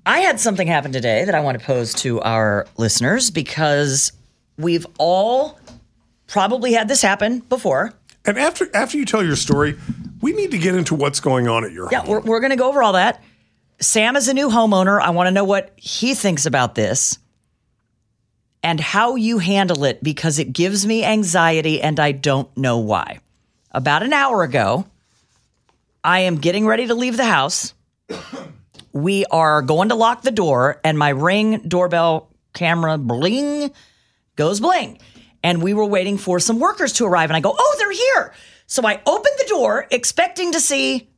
I had something happen today that I want to pose to our listeners because we've all probably had this happen before. And after you tell your story, we need to get into what's going on at your home. Yeah, we're going to go over all that. Sam is a new homeowner. I want to know what he thinks about this and how you handle it because it gives me anxiety and I don't know why. About an hour ago, I am getting ready to leave the house. We are going to lock the door and my Ring doorbell camera bling goes bling. And we were waiting for some workers to arrive and I go, oh, they're here. So I opened the door expecting to see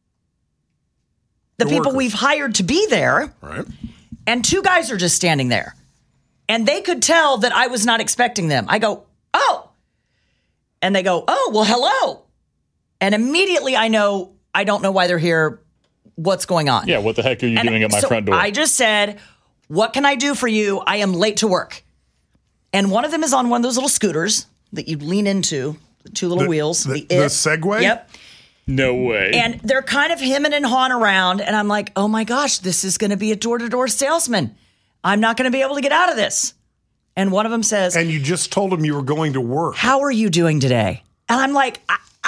the people we've hired to be there. Right. And two guys are just standing there. And they could tell that I was not expecting them. I go, oh. And they go, oh, well, hello. And immediately I don't know why they're here. What's going on? Yeah, what the heck are you doing at my front door? I just said, what can I do for you? I am late to work. And one of them is on one of those little scooters that you lean into, the two little wheels. The Segway? Yep. No way. And they're kind of hemming and hawing around. And I'm like, oh my gosh, this is going to be a door-to-door salesman. I'm not going to be able to get out of this. And one of them says, and you just told him you were going to work. How are you doing today? And I'm like,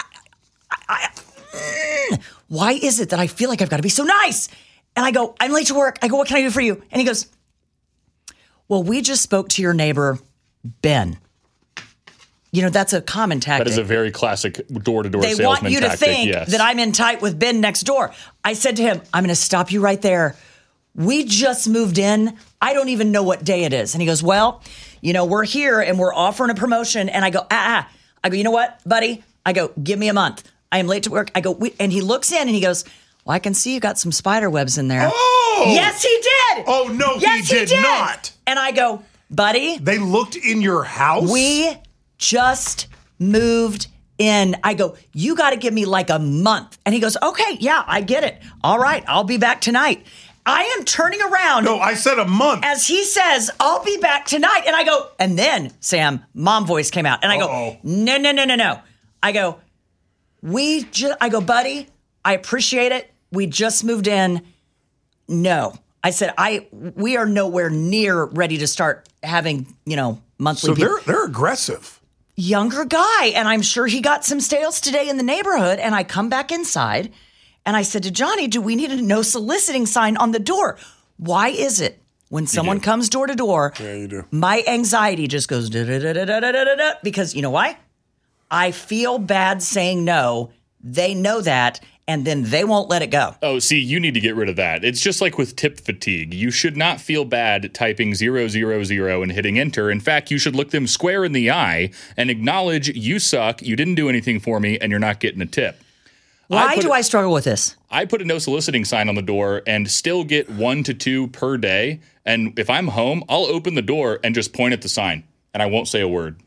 why is it that I feel like I've got to be so nice? And I go, I'm late to work. I go, what can I do for you? And he goes, well, we just spoke to your neighbor, Ben. You know, that's a common tactic. That is a very classic door-to-door salesman tactic. They want you to think that I'm in tight with Ben next door. I said to him, I'm going to stop you right there. We just moved in. I don't even know what day it is. And he goes, well, you know, we're here and we're offering a promotion. And I go, I go, you know what, buddy? I go, give me a month. I am late to work. I go, and he looks in and he goes, well, I can see you got some spider webs in there. Oh! Yes, he did. Oh, no, yes, he did not. And I go, buddy. They looked in your house? We just moved in. I go, you got to give me like a month. And he goes, okay, yeah, I get it. All right, I'll be back tonight. I am turning around. No, I said a month. As he says, I'll be back tonight. And I go, and then, Sam, mom voice came out. And I go, no. I go, I go, buddy, I appreciate it. We just moved in. No. I said, we are nowhere near ready to start having, monthly. So they're aggressive. Younger guy. And I'm sure he got some sales today in the neighborhood. And I come back inside and I said to Johnny, do we need a no soliciting sign on the door? Why is it when someone comes door to door, my anxiety just goes da-da-da-da-da-da-da-da, because you know why? I feel bad saying no. They know that, and then they won't let it go. Oh, see, you need to get rid of that. It's just like with tip fatigue. You should not feel bad typing 000 and hitting enter. In fact, you should look them square in the eye and acknowledge you suck, you didn't do anything for me, and you're not getting a tip. Why do I struggle with this? I put a no soliciting sign on the door and still get 1 to 2 per day. And if I'm home, I'll open the door and just point at the sign, and I won't say a word.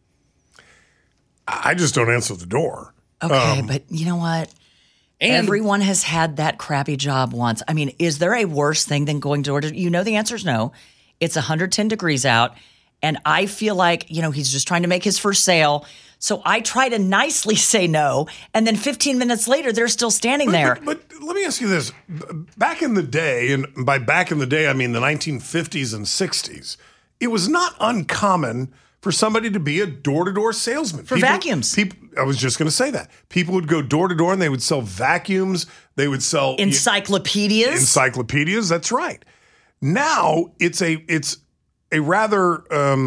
I just don't answer the door. Okay, but you know what? Everyone has had that crappy job once. I mean, is there a worse thing than going door to door? You know the answer is no. It's 110 degrees out, and I feel like, he's just trying to make his first sale. So I try to nicely say no, and then 15 minutes later, they're still standing there. But let me ask you this. Back in the day, and by back in the day, I mean the 1950s and 60s, it was not uncommon for somebody to be a door-to-door salesman. For vacuums. I was just going to say that. People would go door-to-door and they would sell vacuums. They would sell encyclopedias. Encyclopedias, that's right. Now, it's a rather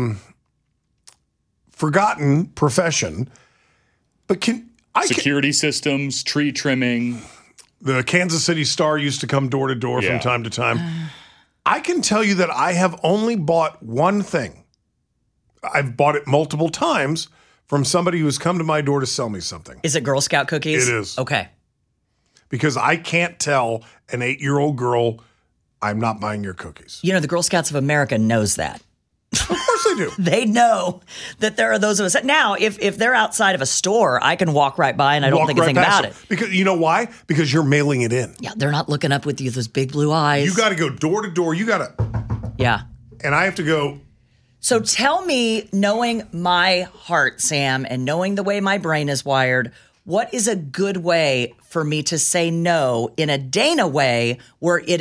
forgotten profession. But security systems, tree trimming. The Kansas City Star used to come door-to-door from time to time. I can tell you that I have only bought one thing. I've bought it multiple times from somebody who's come to my door to sell me something. Is it Girl Scout cookies? It is. Okay. Because I can't tell an 8-year-old girl, I'm not buying your cookies. The Girl Scouts of America knows that. Of course they do. They know that there are those of us. Now, if they're outside of a store, I can walk right by and I don't think anything about it. Because you know why? Because you're mailing it in. Yeah, they're not looking up with you, those big blue eyes. You got to go door to door. You got to. Yeah. And I have to go. So tell me, knowing my heart, Sam, and knowing the way my brain is wired, what is a good way for me to say no in a Dana way where it is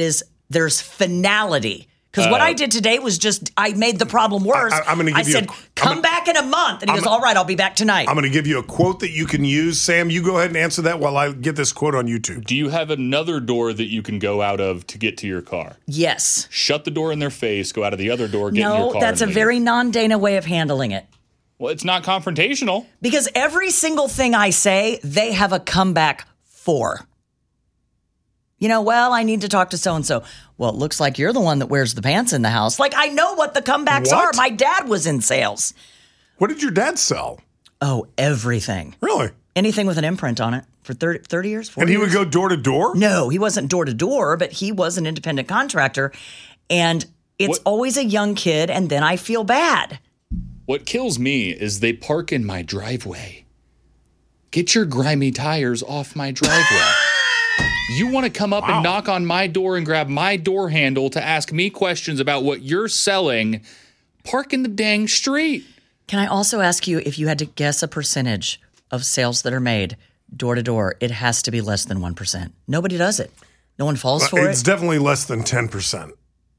There's finality. Because what I did today was just, I made the problem worse. I'm gonna give you said, come back in a month. And he goes, all right, I'll be back tonight. I'm going to give you a quote that you can use. Sam, you go ahead and answer that while I get this quote on YouTube. Do you have another door that you can go out of to get to your car? Yes. Shut the door in their face, go out of the other door, get in your car. No, that's a leave. very non-Dana way of handling it. Well, it's not confrontational. Because every single thing I say, they have a comeback for. Well, I need to talk to so-and-so. Well, it looks like you're the one that wears the pants in the house. Like, I know what the comebacks are. My dad was in sales. What did your dad sell? Oh, everything. Really? Anything with an imprint on it for 30 years, 40 And he years. would go door to door? No, he wasn't door to door, but he was an independent contractor. And it's always a young kid, and then I feel bad. What kills me is they park in my driveway. Get your grimy tires off my driveway. You want to come up and knock on my door and grab my door handle to ask me questions about what you're selling, park in the dang street. Can I also ask you, if you had to guess a percentage of sales that are made door to door, it has to be less than 1%. Nobody does it. No one falls for it. It's definitely less than 10%.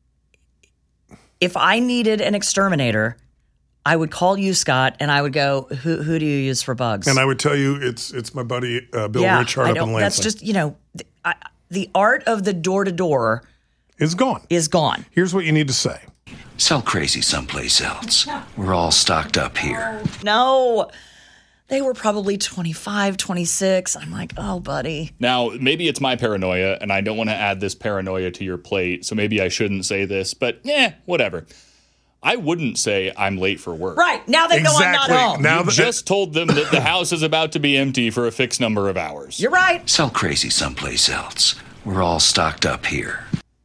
If I needed an exterminator, I would call you, Scott, and I would go, who do you use for bugs? And I would tell you it's my buddy Bill Richard up in Lansing. That's just, the art of the door-to-door is gone. Here's what you need to say. Sell crazy someplace else. We're all stocked up here. No. They were probably 25, 26. I'm like, oh, buddy. Now, maybe it's my paranoia, and I don't want to add this paranoia to your plate, so maybe I shouldn't say this, but whatever. I wouldn't say I'm late for work. Right. Now they go, I'm not home. Now you just told them that the house is about to be empty for a fixed number of hours. You're right. Sell crazy someplace else. We're all stocked up here.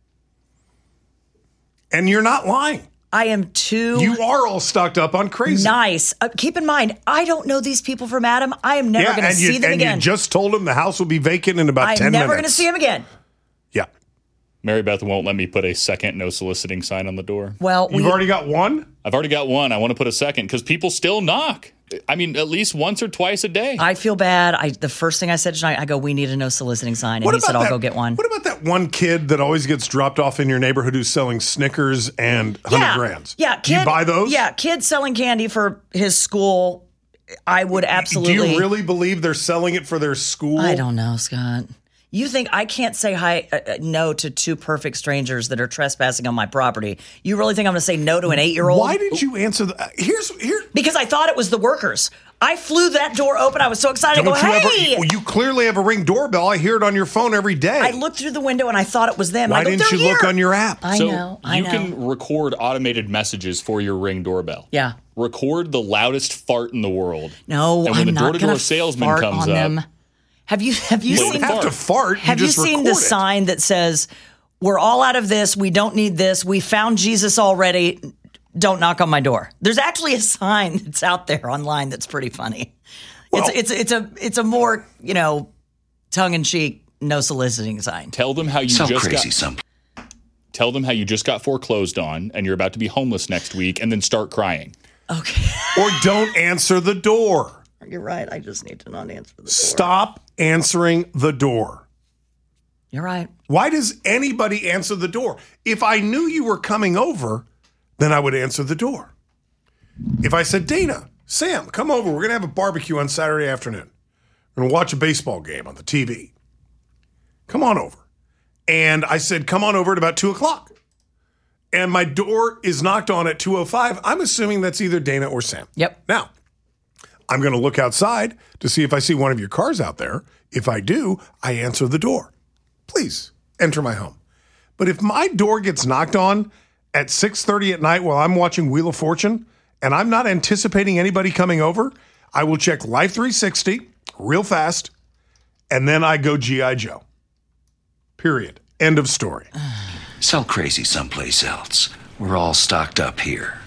And you're not lying. I am too. You are all stocked up on crazy. Nice. Keep in mind, I don't know these people from Adam. I am never going to see them again. And you just told them the house will be vacant in about 10 minutes. I'm never going to see them again. Yeah. Mary Beth won't let me put a second no soliciting sign on the door. Well, you've already got one? I've already got one. I want to put a second because people still knock. I mean, at least once or twice a day. I feel bad. The first thing I said tonight, I go, we need a no soliciting sign. And he said, I'll go get one. What about that one kid that always gets dropped off in your neighborhood who's selling Snickers and 100 Grands? Yeah. Do you buy those? Yeah. Kid selling candy for his school. I would absolutely. Do you really believe they're selling it for their school? I don't know, Scott. You think I can't say no to two perfect strangers that are trespassing on my property? You really think I'm going to say no to an 8-year-old? Why did you answer here? Because I thought it was the workers. I flew that door open. I was so excited. I go, hey! You clearly have a Ring doorbell. I hear it on your phone every day. I looked through the window and I thought it was them. Why didn't you look on your app? I know. You can record automated messages for your Ring doorbell. Yeah. Record the loudest fart in the world. No, and when the door-to-door salesman comes up. Have you seen have to fart? Have you seen the sign that says, "We're all out of this. We don't need this. We found Jesus already. Don't knock on my door." There's actually a sign that's out there online that's pretty funny. Well, it's a more tongue in cheek, no soliciting sign. Tell them how you Tell them how you just got foreclosed on and you're about to be homeless next week, and then start crying. Okay. Or don't answer the door. You're right. I just need to not answer the door. Stop answering the door. You're right. Why does anybody answer the door? If I knew you were coming over, then I would answer the door. If I said, Dana, Sam, come over. We're going to have a barbecue on Saturday afternoon. We're going to watch a baseball game on the TV. Come on over. And I said, come on over at about 2 o'clock. And my door is knocked on at 2:05. I'm assuming that's either Dana or Sam. Yep. Now, I'm going to look outside to see if I see one of your cars out there. If I do, I answer the door. Please enter my home. But if my door gets knocked on at 6:30 at night while I'm watching Wheel of Fortune and I'm not anticipating anybody coming over, I will check Life 360 real fast, and then I go G.I. Joe. Period. End of story. Sell crazy someplace else. We're all stocked up here.